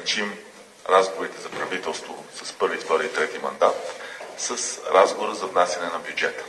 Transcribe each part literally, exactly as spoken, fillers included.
ограничим разговорите за правителство с първи, втори и трети мандат с разговора за внасяне на бюджета.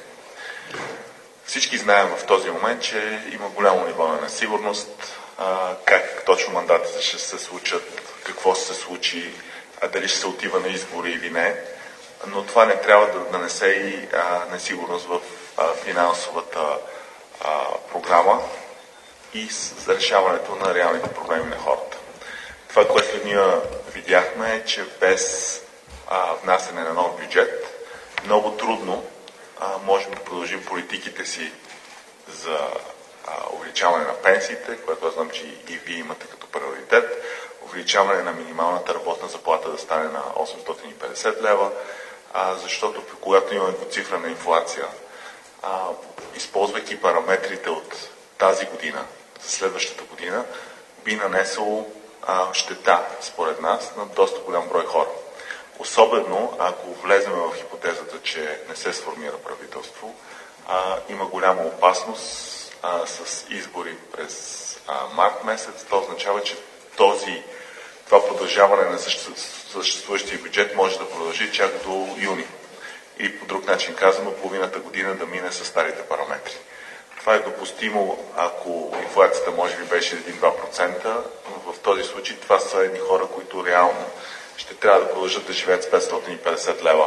Всички знаем в този момент, че има голямо ниво на несигурност, как точно мандатите ще се случат, какво ще се случи, дали ще се отива на избори или не, но това не трябва да нанесе и а, несигурност в а, финансовата а, програма и за решаването на реалните проблеми на хората. Това, което ние видяхме е, че без а, внасяне на нов бюджет много трудно а, можем да продължим политиките си за а, увеличаване на пенсиите, което аз знам, че и, и вие имате като приоритет, увеличаване на минималната работна заплата да стане на осемстотин и петдесет лева, а, защото когато имаме двуцифрена инфлация, а, използвайки параметрите от тази година, за следващата година, би нанесло а, щета, според нас, на доста голям брой хора. Особено, ако влезем в хипотезата, че не се сформира правителство, а, има голяма опасност а, с избори през а, март месец. Това означава, че този, това продължаване на съществуващия бюджет може да продължи чак до юни. Или по друг начин казано, половината година да мине с старите параметри. Това е допустимо, ако инфлацията може би беше един-два процента, но в този случай това са едни хора, които реално ще трябва да продължат да живеят с петстотин и петдесет лева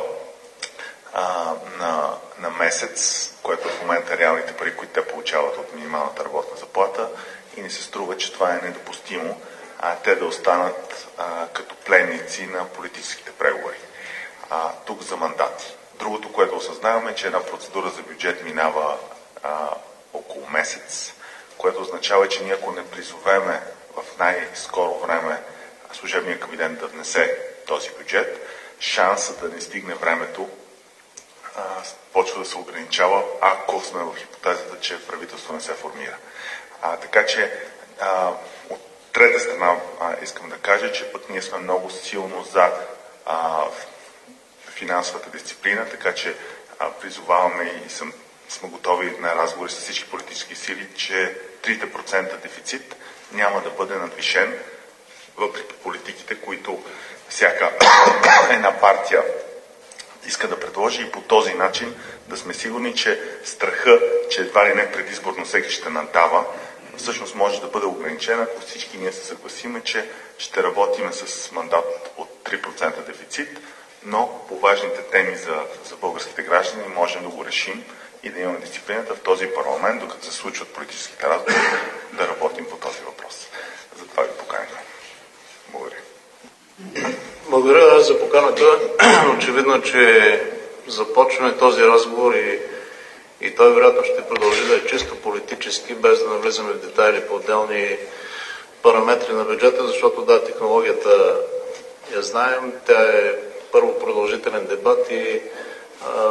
а, на, на месец, което в момента реалните пари, които те получават от минималната работна заплата, и ни се струва, че това е недопустимо, а те да останат а, като пленници на политическите преговори. А, тук за мандати. Другото, което осъзнаваме, е, че една процедура за бюджет минава а, около месец, което означава, че ние ако не призовеме в най-скоро време служебния кабинет да внесе този бюджет, шансът да не стигне времето а, почва да се ограничава, ако сме в хипотезата, че правителство не се формира. А, така че а, от трета страна а, искам да кажа, че пък ние сме много силно за а, финансовата дисциплина, така че а, призоваваме и съм, сме готови на разговори с всички политически сили, че трите процента дефицит няма да бъде надвишен, въпреки политиките, които всяка една партия иска да предложи, и по този начин да сме сигурни, че страха, че едва ли не предизборно всеки ще наддава, всъщност може да бъде ограничен, ако всички ние се съгласиме, че ще работим с мандат от три процента дефицит, но по важните теми за, за българските граждани можем да го решим и да имаме дисциплината в този парламент, докато се случват политическите разговори, да работим по този въпрос. Затова ви поканим. Благодаря. Благодаря за поканата. Очевидно, че започваме този разговор и, и той вероятно ще продължи да е чисто политически, без да навлизаме в детайли по отделни параметри на бюджета, защото да, технологията я знаем, тя е първо продължителен дебат и а,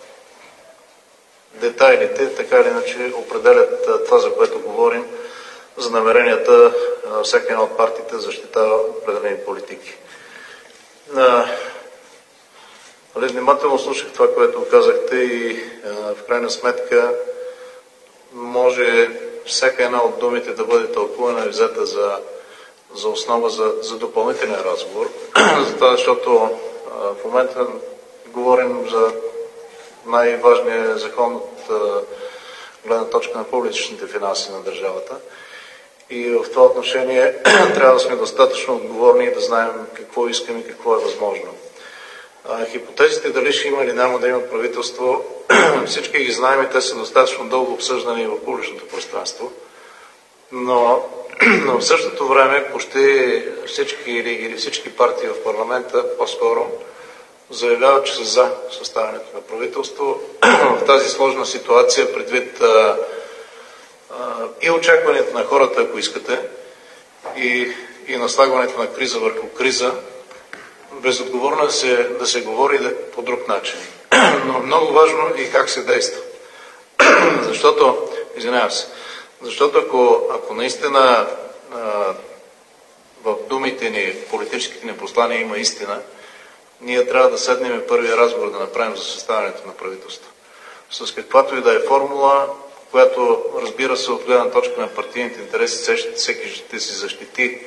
детайлите така или иначе определят а, това, за което говорим, за намеренията а, всяка една от партиите защитава определени политики. А, внимателно слушах това, което казахте, и а, в крайна сметка може всяка една от думите да бъде тълкувана и взета за, за основа за, за допълнителен разговор, затова, защото а, в момента говорим за най-важния закон от а, гледна точка на публичните финанси на държавата. И в това отношение трябва да сме достатъчно отговорни и да знаем какво искаме и какво е възможно. А, хипотезите дали ще има или няма да има правителство, всички ги знаем и те са достатъчно дълго обсъждани в публичното пространство. Но, но в същото време почти всички или, или всички партии в парламента по-скоро заявяват, че са за съставянето на правителство в тази сложна ситуация, предвид а, а, и очакването на хората, ако искате, и, и наслагването на криза върху криза. Безотговорно да се, да се говори да, по друг начин. Но много важно и как се действа. Защото, извинявам се, защото ако, ако наистина а, в думите ни, политическите ни послания има истина, ние трябва да седнем първия разговор да направим за съставянето на правителство. С каквато и да е формула, която, разбира се, от гледна точка на партийните интереси, всеки ще си защити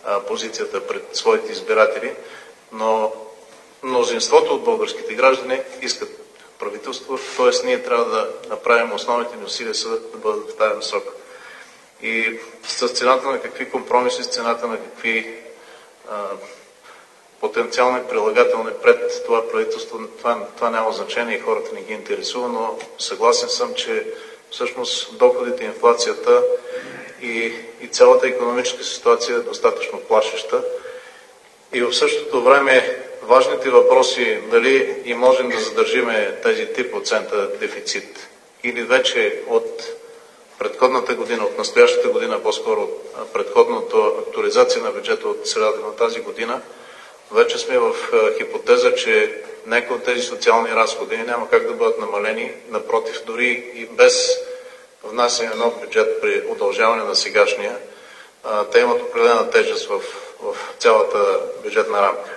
а, позицията пред своите избиратели, но мнозинството от българските граждани искат правителство, т.е. ние трябва да направим основните ни усилия да бъдат в тази насока. И с цената на какви компромиси, с цената на какви а, потенциални прилагателни пред това правителство, това, това няма значение и хората не ги интересува, но съгласен съм, че всъщност доходите, инфлацията и, и цялата икономическа ситуация е достатъчно плашеща. И в същото време важните въпроси, дали и можем да задържиме тези три процента дефицит или вече от предходната година, от настоящата година, по-скоро предходната актуализация на бюджета от средата на тази година, вече сме в хипотеза, че някои от тези социални разходи няма как да бъдат намалени. Напротив, дори и без внасяне на нов бюджет при удължаване на сегашния, те имат определена тежест в, в цялата бюджетна рамка.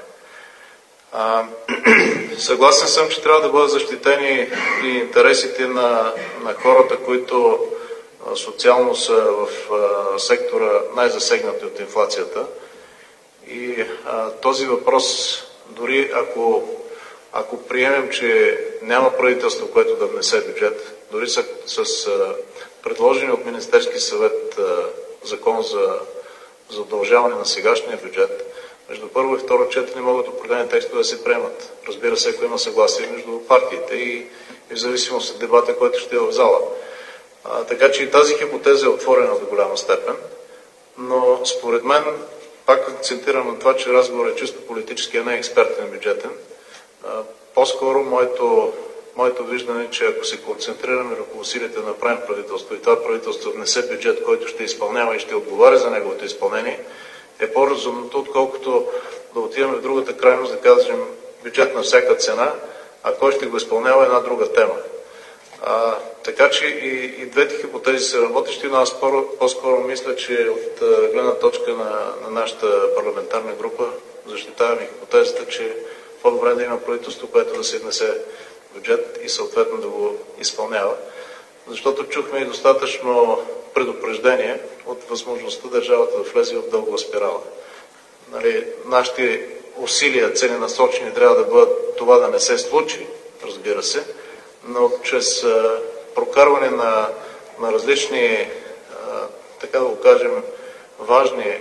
А, съгласен съм, че трябва да бъдат защитени и интересите на, на хората, които а, социално са в а, сектора най-засегнати от инфлацията. И а, този въпрос, дори ако, ако приемем, че няма правителство, което да внесе бюджет, дори с, с а, предложени от Министерски съвет а, закон за, за удължаване на сегашния бюджет, между първо и второ четене могат определени текстове да се приемат. Разбира се, ако има съгласие между партиите и, и в зависимост от дебата, който ще е в зала. А, така че и тази хипотеза е отворена до голяма степен, но според мен пак акцентирам на това, че разговор е чисто политически, а не експертен бюджетен. А, по-скоро моето, моето виждане е, че ако се концентрираме върху усилията да направим правителство и това правителство внесе бюджет, който ще изпълнява и ще отговаря за неговото изпълнение, е по-разумното, отколкото да отиваме в другата крайност, да кажем бюджет на всяка цена, а кой ще го изпълнява една друга тема. А, така че и, и двете хипотези са работещи, но аз по-скоро мисля, че от гледна точка на, на нашата парламентарна група защитаваме хипотезата, че по-добре да има правителство, което да се внесе бюджет и съответно да го изпълнява. Защото чухме и достатъчно предупреждение от възможността държавата да влезе в дългова спирала. Нали, нашите усилия, целенасочени, трябва да бъдат това да не се случи, разбира се, но чрез а, прокарване на, на различни, а, така да го кажем, важни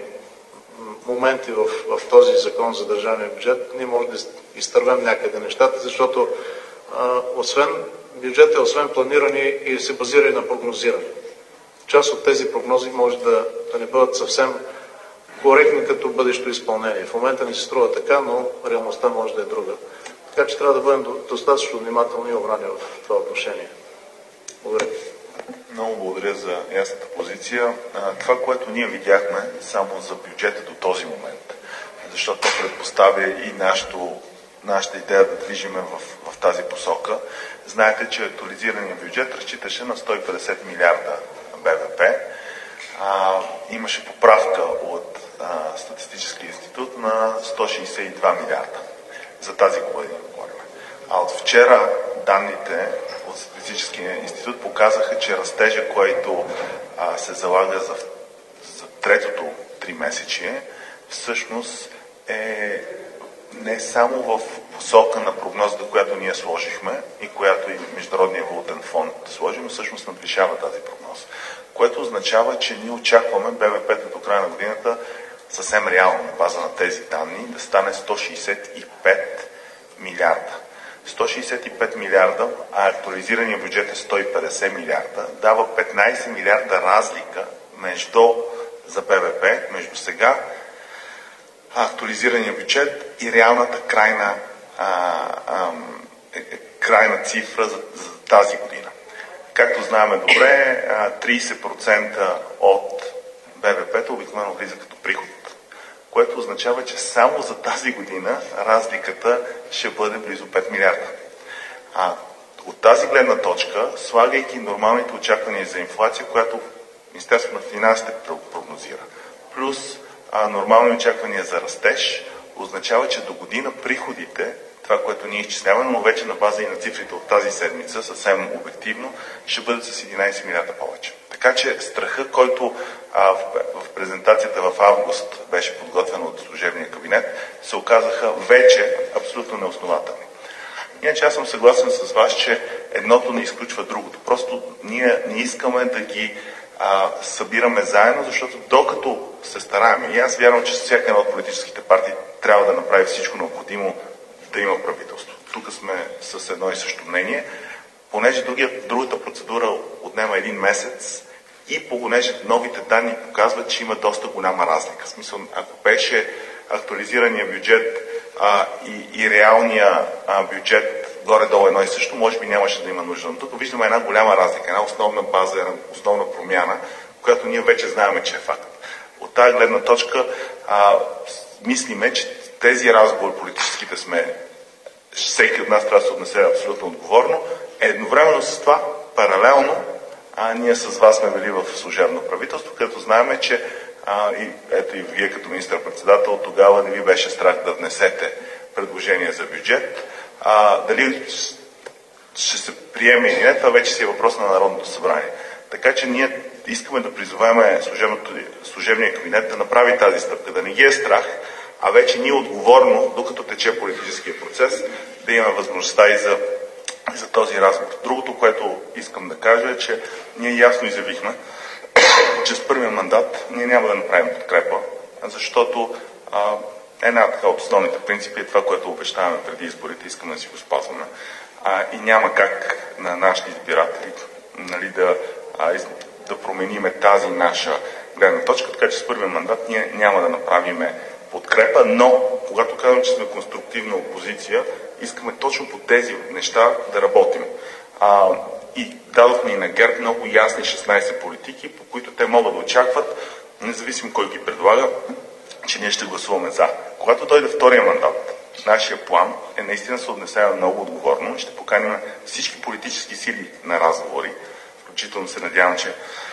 моменти в, в този закон за държавния бюджет, ние можем да изтървем някъде нещата, защото а, освен бюджет е освен планиране и се базира и на прогнозиране. Част от тези прогнози може да, да не бъдат съвсем коректни като бъдещо изпълнение. В момента ни се струва така, но реалността може да е друга. Така че трябва да бъдем достатъчно внимателни и обрани в това отношение. Благодаря. Много благодаря за ясната позиция. Това, което ние видяхме само за бюджета до този момент, защото предпоставя и нашото, нашата идея да движиме в, в тази посока. Знаете, че актуализираният бюджет разчиташе на сто и петдесет милиарда Б В П. А, имаше поправка от а, Статистическия институт на сто шейсет и два милиарда за тази година. А от вчера данните от Статистическия институт показаха, че растежа, който а, се залага за, за третото тримесечие, всъщност е не само в посока на прогнозата, която ние сложихме и която и Международния валутен фонд сложи, но всъщност надвишава тази прогноза. Което означава, че ние очакваме Б В П до края на годината съвсем реално на база на тези данни да стане сто шейсет и пет милиарда. сто шейсет и пет милиарда, а актуализирания бюджет е сто и петдесет милиарда, дава петнайсет милиарда разлика между, за Б В П, между сега актуализирания бюджет и реалната крайна, а, а, е, крайна цифра за, за тази година. Както знаем добре, трийсет процента от Б В П обикновено влиза като приход, което означава, че само за тази година разликата ще бъде близо пет милиарда. А от тази гледна точка, слагайки нормалните очаквания за инфлация, която Министерството на финансите прогнозира, плюс а, нормални очаквания за растеж, означава, че до година приходите, това, което ние изчисляваме, но вече на база и на цифрите от тази седмица, съвсем обективно, ще бъдат с единайсет милиарда повече. Така че страха, който а, в, в презентацията в август беше подготвен от служебния кабинет, се оказаха вече абсолютно неоснователни. Иначе аз съм съгласен с вас, че едното не изключва другото. Просто ние не искаме да ги а, събираме заедно, защото докато се стараем, и аз вярвам, че всяка една от политическите партии трябва да направи всичко необходимо да има правителство. Тук сме с едно и също мнение, понеже другия, другата процедура отнема един месец и понеже новите данни показват, че има доста голяма разлика. В смисъл, ако беше актуализирания бюджет а, и, и реалния а, бюджет горе-долу едно и също, може би нямаше да има нужда. Но тук виждаме една голяма разлика, една основна база, една основна промяна, която ние вече знаем, че е факт. От тази гледна точка а, мислиме, че тези разговори политическите сме, всеки от нас трябва да се отнесе абсолютно отговорно. Едновременно с това, паралелно, а, ние с вас сме били в служебно правителство, където знаем, че а, и, ето и вие като министър-председател тогава не ви беше страх да внесете предложение за бюджет. А, дали ще се приеме или не, това вече си е въпрос на Народното събрание. Така че ние искаме да призовем служебния кабинет да направи тази стъпка, да не ги е страх, а вече ние отговорно, докато тече политическия процес, да имаме възможността и за, и за този разговор. Другото, което искам да кажа е, че ние ясно изявихме, че с първия мандат ние няма да направим подкрепа, защото а, една така от основните принципи е това, което обещаваме преди изборите, искаме да си го спазваме. А, и няма как на нашите избиратели, нали, да, а, да промениме тази наша гледна точка, така че с първия мандат ние няма да направиме подкрепа, но когато казвам, че сме конструктивна опозиция, искаме точно по тези неща да работим. А, и дадохме и на ГЕРБ много ясни шестнайсет политики, по които те могат да очакват, независимо кой ги предлага, че ние ще гласуваме за. Когато дойде втория мандат, нашия план е наистина да се отнесем много отговорно. Ще поканим всички политически сили на разговори. Включително се надявам, че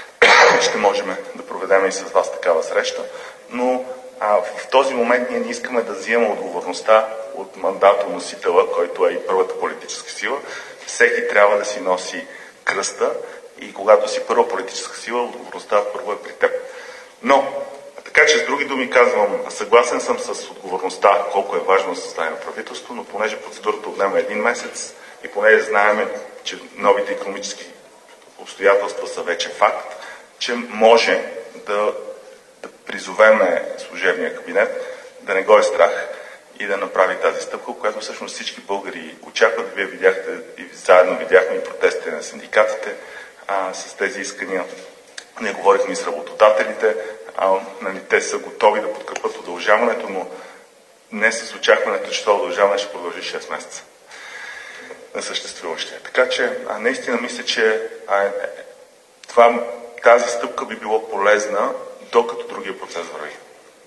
ще можем да проведем и с вас такава среща. Но а, в този момент ние не искаме да вземем отговорността от мандатоносителя, който е и първата политическа сила. Всеки трябва да си носи кръста и когато си първа политическа сила, отговорността първо е при теб. Но, така че с други думи казвам, съгласен съм с отговорността, колко е важно да съставим правителство, но понеже процедурата отнема един месец и понеже знаем, че новите икономически обстоятелства са вече факт, че може да, да призовеме служебния кабинет да не го е страх и да направи тази стъпка, която всъщност всички българи очакват. Вие видяхте и заедно видяхме и протестите на синдикатите а, с тези искания. Ние говорихме и с работодателите. А, нали, те са готови да подкрепят удължаването, но не с очакването, че това удължаване ще продължи шест месеца на съществуващия. Така че а, наистина мисля, че а, това, тази стъпка би било полезна, докато другия процес върви.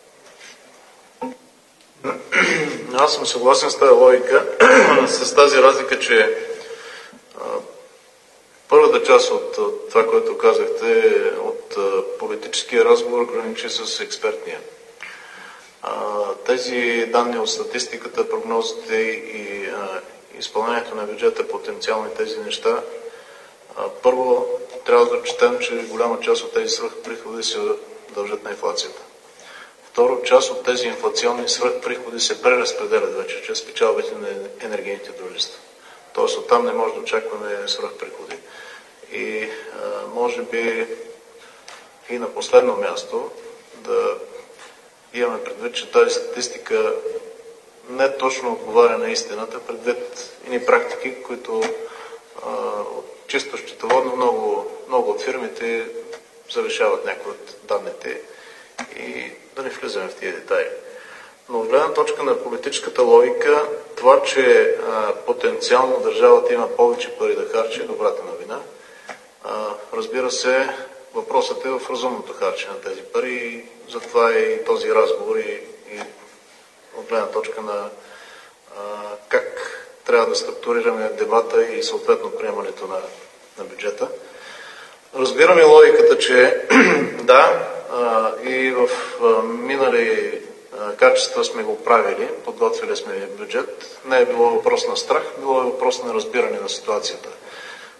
Аз съм съгласен с тази логика, с тази разлика, че а, първата част от, от това, което казахте, от а, политическия разговор граничи с експертния. А, тези данни от статистиката, прогнозите и а, изпълнението на бюджета, потенциални тези неща, а, първо трябва да четем, че голяма част от тези свръхприходи се дължат на инфлацията. Второ, част от тези инфлационни свръхприходи се преразпределят вече чрез печалбите на енергийните дружества. Тоест оттам не може да очакваме свръхприходи. И а, може би и на последно място да имаме предвид, че тази статистика не точно отговаря на истината, предвид и практики, които а, чисто счетоводно много, много от фирмите завишават някои от данните и да не влизаме в тези детайли. Но от гледна точка на политическата логика, това, че а, потенциално държавата има повече пари да харчи, е добрата новина. А, разбира се, въпросът е в разумното харчене на тези пари и затова е и този разговор и, и от гледна точка на а, как трябва да структурираме дебата и съответно приемането на, на бюджета. Разбираме логиката, че да, а, и в а, минали а, качества сме го правили, подготвили сме бюджет. Не е било въпрос на страх, било е въпрос на разбиране на ситуацията. В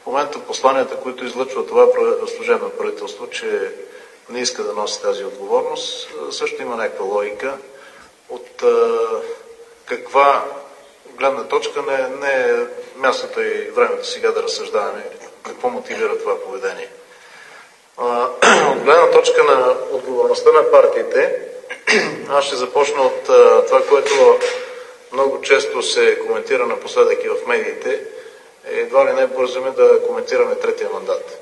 момента посланията, които излъчва това служебно правителство, че не иска да носи тази отговорност, също има някаква логика. От а, каква гледна точка не, не е мястото и времето сега да разсъждаваме какво мотивира това поведение. А, от гледна точка на отговорността на партиите, аз ще започна от а, това, което много често се коментира напоследък и в медиите. Едва ли не бързаме да коментираме третия мандат.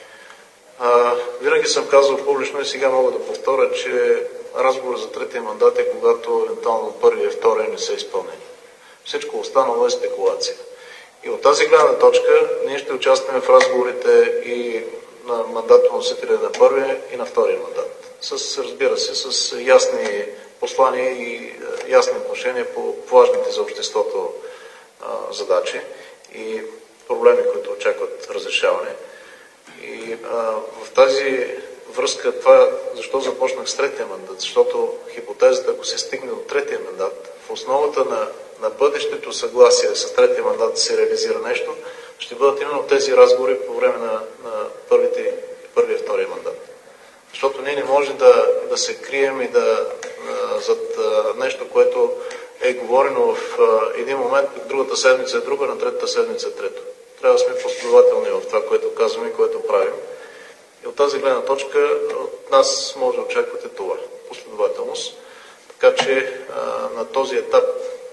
А, винаги съм казал публично и сега мога да повторя, че разговор за третия мандат е когато евентуално първия и втория не са изпълнени. Всичко останало е спекулация. И от тази гледна точка ние ще участваме в разговорите и на мандатоносителя на първия и на втория мандат. С, разбира се, с ясни послания и ясни отношения по важните за обществото а, задачи и проблеми, които очакват разрешаване. И а, в тази връзка това, защо започнах с третия мандат? Защото хипотезата, ако се стигне до третия мандат, в основата на, на бъдещето съгласие с третия мандат да се реализира нещо, ще бъдат именно тези разговори по време на, на първите, първия и втория мандат. Защото ние не може да, да се крием и да а, зад а, нещо, което е говорено в а, един момент, другата седмица е друга, на третата седмица е трето. Трябва да сме последователни в това, което казваме и което правим. И от тази гледна точка от нас може да очаквате това. Последователност. Така че а, на този етап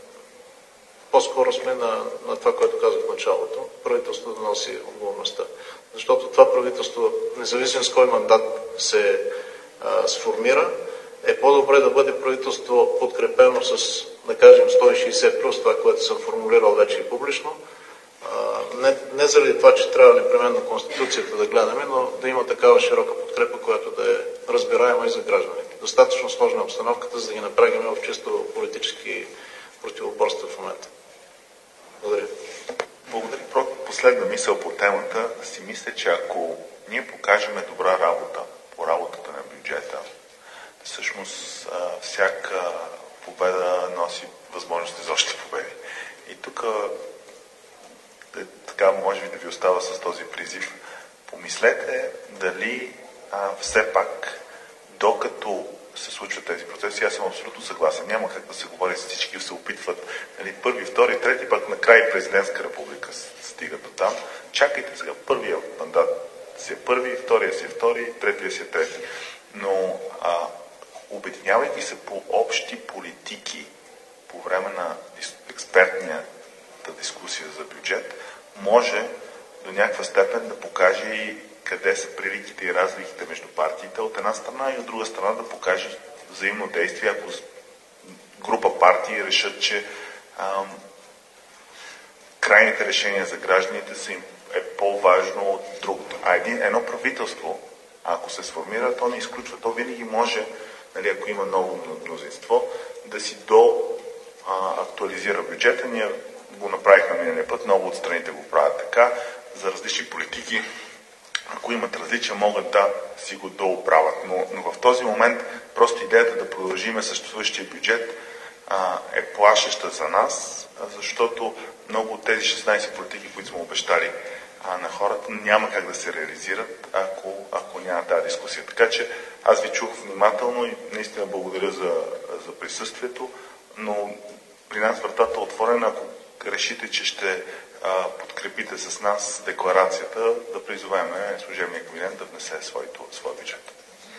по-скоро сме на, на това, което казах в началото. Правителството да носи отговорността. Защото това правителство, независимо с кой мандат се а, сформира, е по-добре да бъде правителство подкрепено с, да кажем, сто и шейсет плюс, това, което съм формулирал вече и публично. А, не, не заради това, че трябва непременно Конституцията да гледаме, но да има такава широка подкрепа, която да е разбираема и за гражданите. Достатъчно сложна обстановката, за да ги напрягаме в чисто политически противоборства в момента. Благодаря. Благодаря. Последна мисъл по темата. Си мисля, че ако ние покажем добра работа по работата на бюджета, всъщност всяка победа носи възможности за още победи. И тук така може би да ви остава с този призив. Помислете дали а, все пак, докато се случват тези процеси, аз съм абсолютно съгласен. Няма как да се говори, всички се опитват, нали, първи, втори, трети, пък накрая президентска република стига до там. Чакайте сега, първия мандат си е първи, втория си е втори, третия си е трети. Но а, обединявайки се по общи политики по време на експертната дискусия за бюджет, може до някаква степен да покаже и къде са приликите и разликите между партиите от една страна и от друга страна да покаже взаимно действие, ако група партии решат, че ам, крайните решения за гражданите са им е по-важно от другото. А един, едно правителство, ако се сформира, то не изключва. То винаги може, нали, ако има ново мнозинство, да си до а, актуализира бюджета. Ние го направихме миналия път, много от страните го правят така, за различни политики. Ако имат различия, могат да си го дооправят. Но, но в този момент просто идеята да продължиме съществуващия бюджет а, е плашеща за нас, защото много от тези шестнайсет политики, които сме обещали а, на хората, няма как да се реализират, ако, ако няма тази дискусия. Така че аз ви чух внимателно и наистина благодаря за, за присъствието, но при нас вратата е отворена. Ако решите, че ще а, подкрепите с нас декларацията, да призовем служебния кабинет да внесе своето, своя бюджет.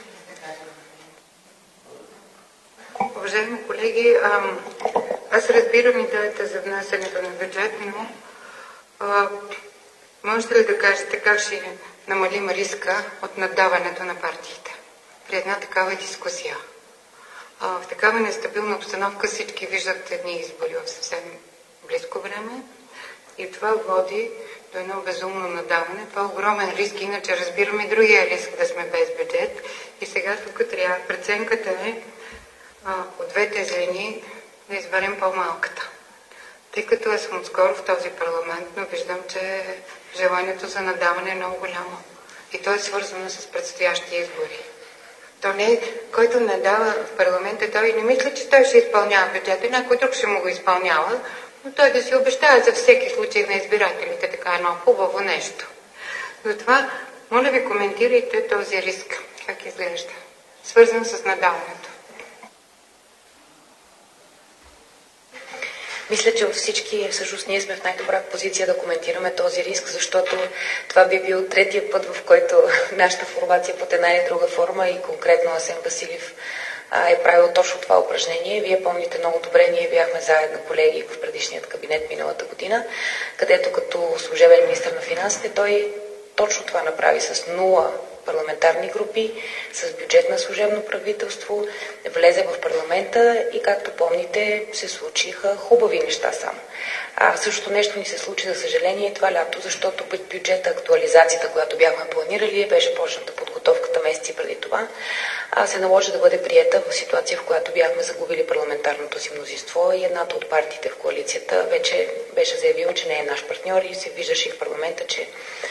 Уважаеми колеги, аз разбирам идеята за внасянето на бюджет, но а, можете ли да кажете как ще намалим риска от наддаването на партиите при една такава дискусия? А, в такава нестабилна обстановка всички виждат едни избори в съвсем близко време и това води до едно безумно надаване. Това е огромен риск, иначе разбираме другия риск да сме без бюджет. И сега тук трябва, преценката е а, от двете злини да изберем по-малката. Тъй като аз съм отскоро в този парламент, но виждам, че желанието за надаване е много голямо. И то е свързано с предстоящи избори. То не е, който надава в парламента, той не мисля, че той ще изпълнява бюджета, някой друг ще му го изпълнява, но той да си обещава за всеки случай на избирателите така едно хубаво нещо. Затова, моля ви, коментирайте този риск. Как изглежда? Свързан с надаването. Мисля, че от всички, всъщност ние сме в най-добра позиция да коментираме този риск, защото това би бил третия път, в който нашата формация под една или друга форма и конкретно Асен Василев е правил точно това упражнение. Вие помните много добре, ние бяхме заедно колеги в предишният кабинет миналата година, където като служебен министър на финансите той точно това направи с нула парламентарни групи, с бюджет на служебно правителство, влезе в парламента и, както помните, се случиха хубави неща само. А същото нещо ни се случи, за съжаление, това лято, защото бюджета, актуализацията, която бяхме планирали, беше почната подготовката месеци преди това, а се наложи да бъде приета в ситуация, в която бяхме загубили парламентарното си мнозинство и едната от партиите в коалицията вече беше заявила, че не е наш партньор и се виждаше и в парламента, че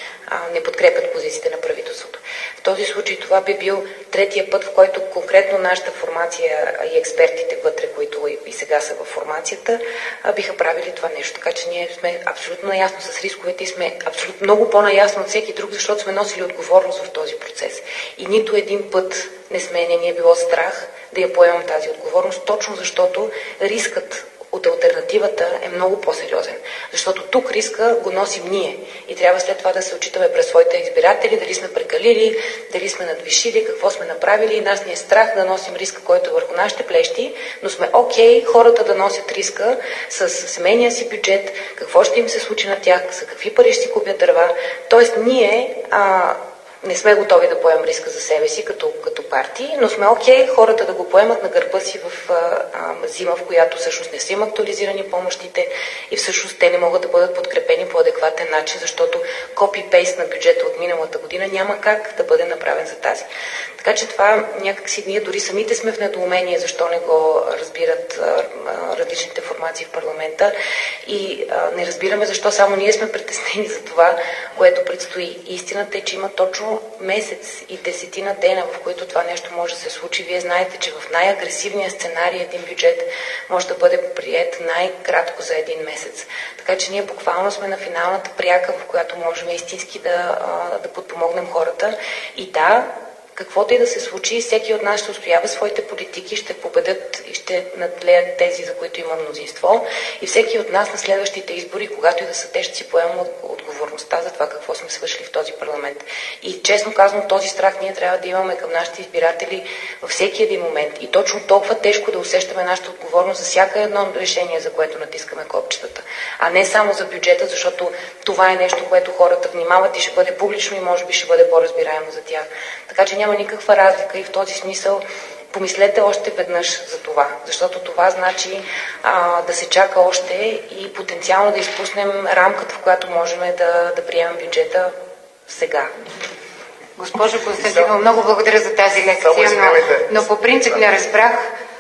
не подкрепят позициите на правителството. В този случай това би бил третия път, в който конкретно нашата формация и експертите вътре, които и сега са в формацията, биха правили това нещо. Така че ние сме абсолютно наясно с рисковете и сме абсолютно много по-наясно от всеки друг, защото сме носили отговорност в този процес. И нито един път не сме, не ни е било страх да я поемам тази отговорност, точно защото рискът от алтернативата е много по-сериозен. Защото тук риска го носим ние и трябва след това да се отчитаме през своите избиратели, дали сме прекалили, дали сме надвишили, какво сме направили. И нас ни е страх да носим риска, който е върху нашите плещи, но сме окей хората да носят риска с семейния си бюджет, какво ще им се случи на тях, за какви пари ще си купят дърва. Тоест ние а, не сме готови да поемем риска за себе си като, като партии, но сме окей хората да го поемат на гърба си в а, а, зима, в която всъщност не са им актуализирани помощите и всъщност те не могат да бъдат подкрепени по адекватен начин, защото копи-пейст на бюджета от миналата година няма как да бъде направен за тази. Така че това някакси ние дори самите сме в недоумение, защо не го разбират а, а, различните формации в парламента и а, не разбираме защо само ние сме притеснени за това, което предстои. Истината е, че има точно месец и десетина дена, в които това нещо може да се случи. Вие знаете, че в най-агресивния сценарий един бюджет може да бъде приет най-кратко за един месец. Така че ние буквално сме на финалната пряка, в която можем истински да, да подпомогнем хората. И да, каквото и да се случи, всеки от нас ще устоява своите политики, ще победят и ще надлеят тези, за които има мнозинство. И всеки от нас на следващите избори, когато и да са те, ще си поемем отговорността за това какво сме свършили в този парламент. И честно казвам, този страх ние трябва да имаме към нашите избиратели във всеки един момент. И точно толкова тежко да усещаме нашата отговорност за всяка едно решение, за което натискаме копчетата. А не само за бюджета, защото това е нещо, което хората внимават и ще бъде публично и може би ще бъде по-разбираемо за тях. Така че няма никаква разлика и в този смисъл помислете още веднъж за това, защото това значи а, да се чака още и потенциално да изпуснем рамката, в която можем да, да приемем бюджета сега. Госпожо Константинова, много благодаря за тази лекция, но, но по принцип не разбрах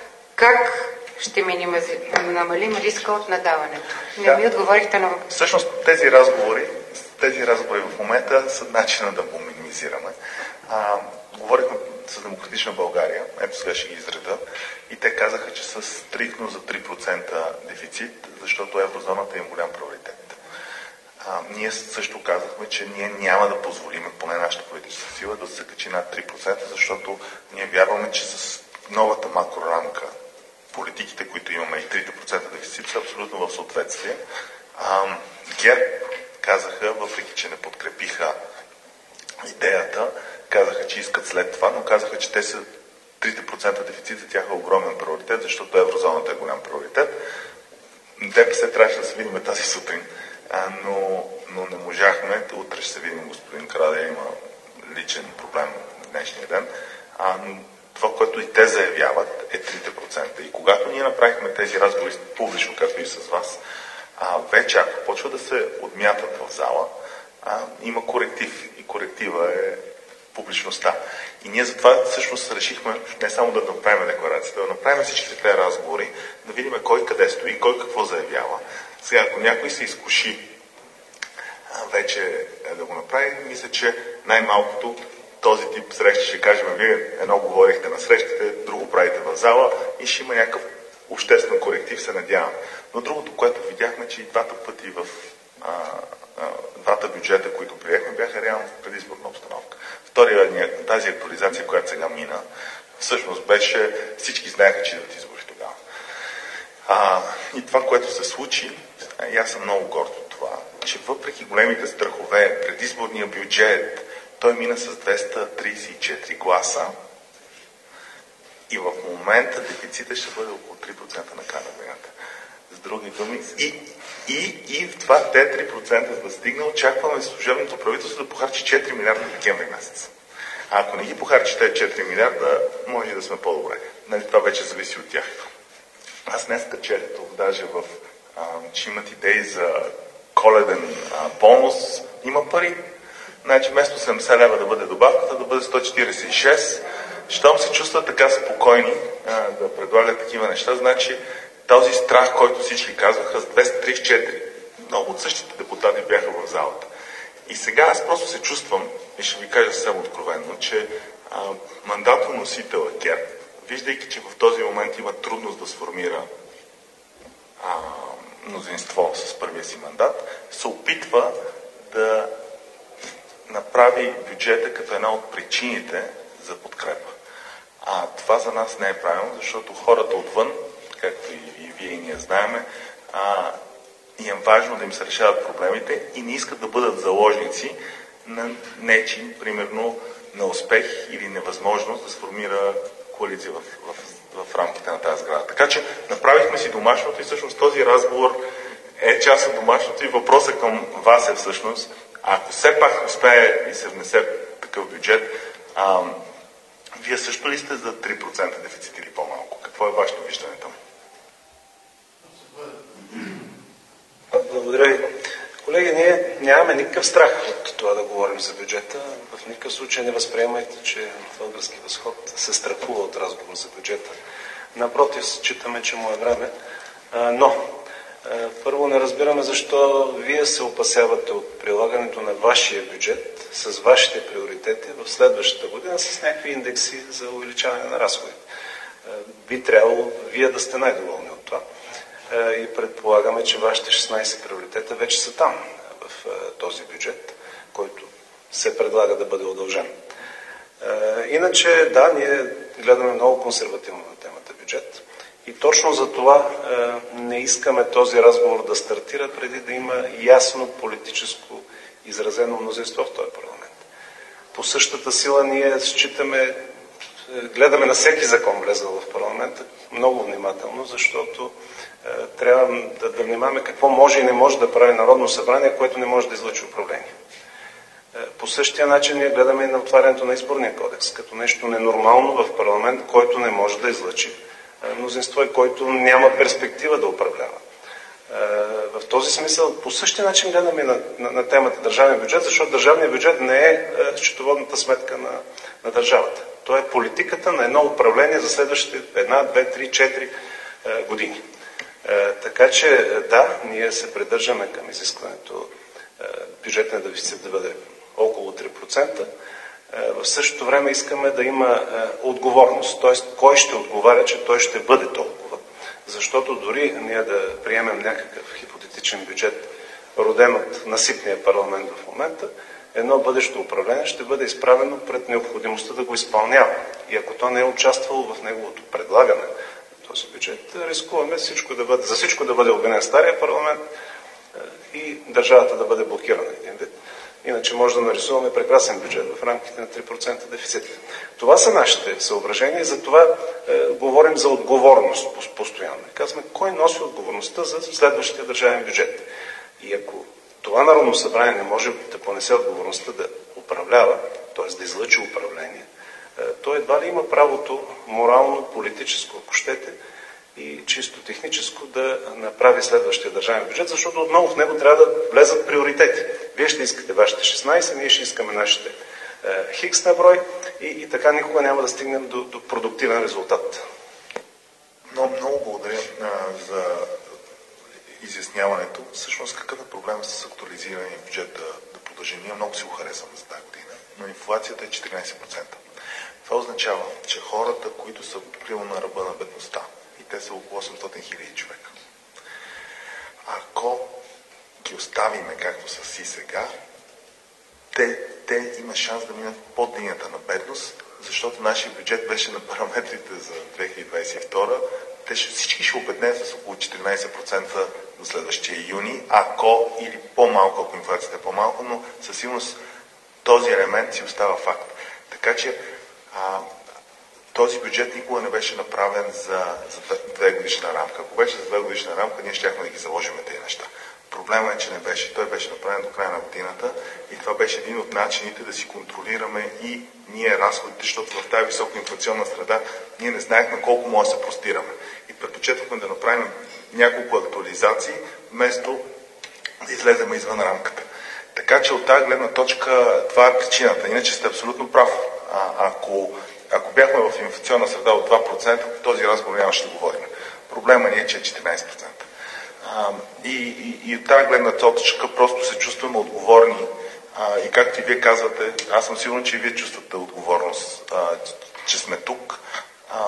как ще намалим риска от надаването. Не да. ми отговорихте на въпроса. Всъщност тези разговори, тези разговори в момента са начина да го минимизираме. А, говорихме с Демократична България, ето сега ще ги изреда, и те казаха, че са стриктно за три процента дефицит, защото еврозоната е голям приоритет. А, ние също казахме, че ние няма да позволим, поне нашата политическа сила, да се качи над три процента, защото ние вярваме, че с новата макрорамка, политиките, които имаме и трите процента дефицит, са абсолютно в съответствие. А, ГЕРБ казаха, въпреки че не подкрепиха идеята, казаха, че искат след това, но казаха, че те са трите процента дефицит за тях е огромен приоритет, защото еврозоната е голям приоритет. ДПС трябваше да се видим тази сутрин, а, но, но не можахме. Утре ще се видим, господин Карадайъ има личен проблем в днешния ден. А, но това, което и те заявяват, е трите процента. И когато ние направихме тези разговори публично, както и с вас, а, вече ако почва да се отмятат в зала, а, има коректив. И коректива е публичността. И ние затова всъщност решихме не само да направим декларацията, да направим всички тези разговори, да видим кой къде стои, кой какво заявява. Сега, ако някой се изкуши вече да го направи, мисля, че най-малкото този тип срещи ще кажем, вие едно говорихте на срещите, друго правите в зала и ще има някакъв обществен коректив, се надявам. Но другото, което видяхме, че и двата пъти в а, а, двата бюджета, които приехме, бяха реално в предизборна обстановка. Втория, тази актуализация, която сега мина, всъщност беше, всички знаеха, че идват избори тогава. А, и това, което се случи, и аз съм много горд от това, че въпреки големите страхове, предизборния бюджет, той мина с двеста тридесет и четири гласа и в момента дефицита ще бъде около три процента на края на годината. С други думи, и, и, и в това те три процента да стигна, очакваме служебното правителство да похарчи четири милиарда в декември месец. А ако не ги похарчи тези четири милиарда, може да сме по-добре. Нали, това вече зависи от тях. Аз днес четох даже в, а, че имат идеи за коледен а, бонус. Има пари. Значи вместо седемдесет лева да бъде добавката, да бъде сто четиридесет и шест. Щом се чувстват така спокойни а, да предлагат такива неща, значи този страх, който всички казваха, с двеста тридесет и четири. Много от същите депутати бяха в залата. И сега аз просто се чувствам, и ще ви кажа съвсем откровенно, че а, мандатоносител ГЕРБ, виждайки, че в този момент има трудност да сформира а, мнозинство с първия си мандат, се опитва да направи бюджета като една от причините за подкрепа. А това за нас не е правилно, защото хората отвън, както и, и вие и ние знаеме, а, и е важно да им се решават проблемите и не искат да бъдат заложници на нечин, примерно, на успех или невъзможност да сформира коалиция в, в, в рамките на тази сграда. Така че направихме си домашното и всъщност този разговор е част от домашното и въпросът към вас е всъщност, ако все пак успее и се внесе такъв бюджет, а, вие също ли сте за три процента дефицит или по-малко? Какво е вашето виждане там? Благодаря ви. Колеги, ние нямаме никакъв страх от това да говорим за бюджета. В никакъв случай не възприемайте, че Български възход се страхува от разговор за бюджета. Напротив, считаме, че му е време. Но, първо не разбираме защо вие се опасявате от прилагането на вашия бюджет с вашите приоритети в следващата година с някакви индекси за увеличаване на разходите. Би трябвало вие да сте най-доволни от това. И предполагаме, че вашите шестнайсет приоритета вече са там, в този бюджет, който се предлага да бъде удължен. Иначе, да, ние гледаме много консервативно на темата бюджет и точно за това не искаме този разговор да стартира преди да има ясно политическо изразено мнозинство в този парламент. По същата сила ние считаме, гледаме на всеки закон влезъл в парламента много внимателно, защото трябва да, да внимаваме какво може и не може да прави Народно събрание, което не може да излъчи управление. По същия начин ние гледаме и на отварянето на изборния кодекс, като нещо ненормално в парламент, който не може да излъчи мнозинство и който няма перспектива да управлява. В този смисъл по същия начин гледаме на, на, на темата държавен бюджет, защото държавният бюджет не е счетоводната сметка на, на държавата. То е политиката на едно управление за следващите една, две, три, четири години. Така че да, ние се придържаме към изискването бюджетният дефицит да бъде около три процента. В същото време искаме да има отговорност, т.е. кой ще отговаря, че той ще бъде толкова. Защото дори ние да приемем някакъв хипотетичен бюджет, роден от насипния парламент в момента, едно бъдещо управление ще бъде изправено пред необходимостта да го изпълнява. И ако то не е участвало в неговото предлагане, този бюджет, рискуваме всичко да бъде, за всичко да бъде обвинен стария парламент и държавата да бъде блокирана един вид. Иначе може да нарисуваме прекрасен бюджет в рамките на три процента дефицит. Това са нашите съображения и за това е, говорим за отговорност постоянно. Казваме, кой носи отговорността за следващия държавен бюджет. И ако това Народно събрание не може да понесе отговорността да управлява, т.е. да излъчи управление, той едва ли има правото морално, политическо, ако щете, и чисто техническо да направи следващия държавен бюджет, защото отново в него трябва да влезат приоритети. Вие ще искате вашите шестнайсет, ние ще искаме нашите е, хикс на брой и, и така никога няма да стигнем до, до продуктивен резултат. Много, много благодаря а, за изясняването. Всъщност какъв е проблемът с актуализирания бюджет да, да продължи? Ние много си го харесваме за тази година, но инфлацията е четиринайсет процента. Това означава, че хората, които са примерно на ръба на бедността, и те са около осемстотин хиляди човека, ако ги оставиме както са си сега, те, те има шанс да минат под линията на бедност, защото нашия бюджет беше на параметрите за две хиляди двадесет и втора. Те ще, всички ще обеднеят с около четиринадесет процента до следващия юни, ако или по-малко, ако инфлацията е по-малко, но със сигурност този елемент си остава факт. Така че а, този бюджет никога не беше направен за, за две годишна рамка. Ако беше за две годишна рамка, ние щяхме да ги заложим тези неща. Проблема е, че не беше. Той беше направен до края на годината и това беше един от начините да си контролираме и ние разходите, защото в тази висока инфлационна среда ние не знаехме колко може да се простираме. И предпочетохме да направим няколко актуализации, вместо да излезем извън рамката. Така че от тази гледна точка това е причината. Иначе сте абсолютно прав. А, ако, ако бяхме в инфлационна среда от два процента, този разговор нямаше да говорим. Проблема ни е, че е четиринадесет процента. А, и, и, и от тази гледна точка просто се чувстваме отговорни. А, и както и вие казвате, аз съм сигурен, че и вие чувствате отговорност, а, че сме тук. А,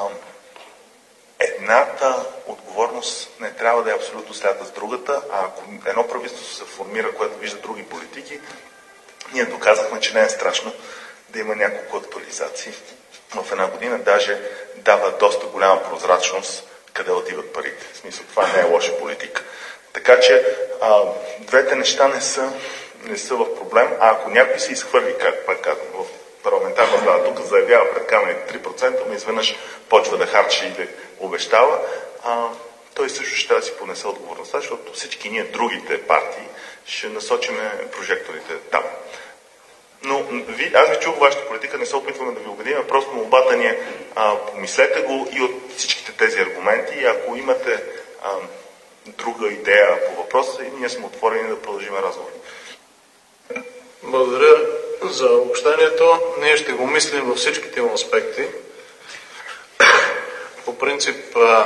едната отговорност не трябва да е абсолютно слята с другата, а ако едно правителство се формира, което вижда други политики, ние доказахме, че не е страшно да има няколко актуализации в една година, даже дава доста голяма прозрачност къде отиват парите. В смисъл, това не е лоша политика. Така че а, двете неща не са, не са в проблем, а ако някой се изхвърли, как пак казвам, в парламентарна зала, тук заявява пред камерите три процента, но изведнъж почва да харчи и да обещава, а, той също ще да си понесе отговорността, защото всички ние, другите партии, ще насочиме прожекторите там. Но ви, аз ви чух вашата политика, не се опитваме да ви убедим, просто молбата ни е, а, помислете го и от всичките тези аргументи, и ако имате а, друга идея по въпроса, ние сме отворени да продължим разговор. Благодаря за обобщението. Ние ще го мислим във всичките му аспекти. По принцип, а,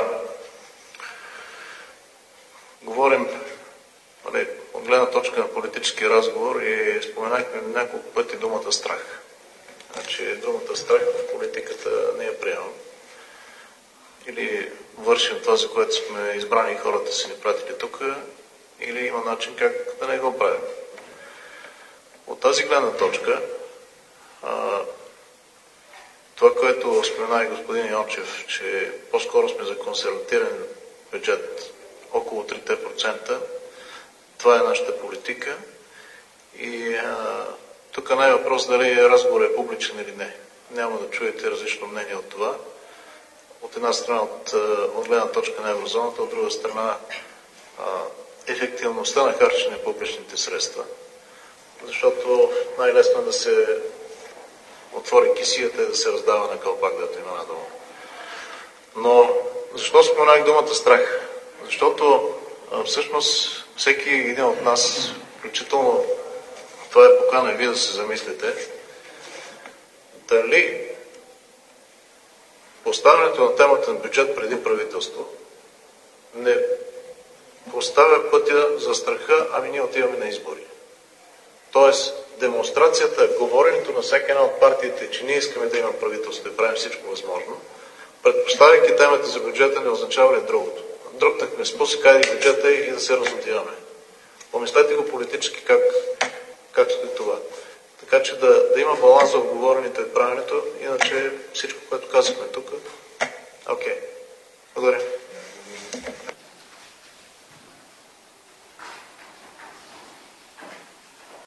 говорим нали, от гледна точка на политически разговор и споменахме няколко пъти думата страх. Значи думата страх в политиката не я приемам. Или вършим това, за което сме избрани и хората са ни пратили тук, или има начин как да не го правим. От тази гледна точка, а, това, което спомена и господин Йончев, че по-скоро сме за консервативен бюджет около три процента, това е нашата политика и а, тук не е въпрос дали разговор е публичен или не. Няма да чуете различно мнение от това. От една страна от, от гледна точка на еврозоната, от друга страна а, ефективността на харчене на публичните средства. Защото най-лесно е да се отвори кисията и да се раздава на кълпак, дето има надолу. Но защо споменах думата страх? Защото а, всъщност всеки един от нас, включително това е покана и вие да се замислите, дали поставянето на темата на бюджет преди правителство не поставя пътя за страха, ами ние отиваме на избори. Тоест, демонстрацията, говоренето на всяка една от партиите, че ние искаме да има правителство и правим всичко възможно, предпоставяйки темата за бюджета, не означава ли другото? Дръпнахме спусък, хайде бюджета и да се разотиваме. Помислете го политически как, как стои това. Така че да, да има баланс в говоренето и правенето, иначе всичко, което казахме тук,